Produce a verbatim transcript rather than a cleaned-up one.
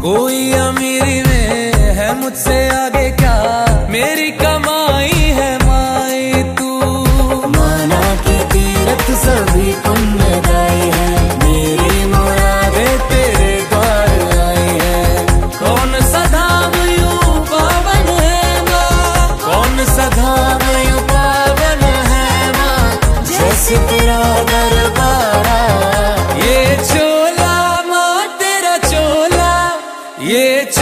कोई अमीरी में है मुझसे आगे क्या, मेरी कमाई है माई तू। माना की तीरथ सभी पुण्यदायी है, मेरी मुरादें तेरे द्वार आई है। कौन सा धाम यूं पावन है माँ, कौन सा धाम यूं पावन है माँ, जैसे तेरा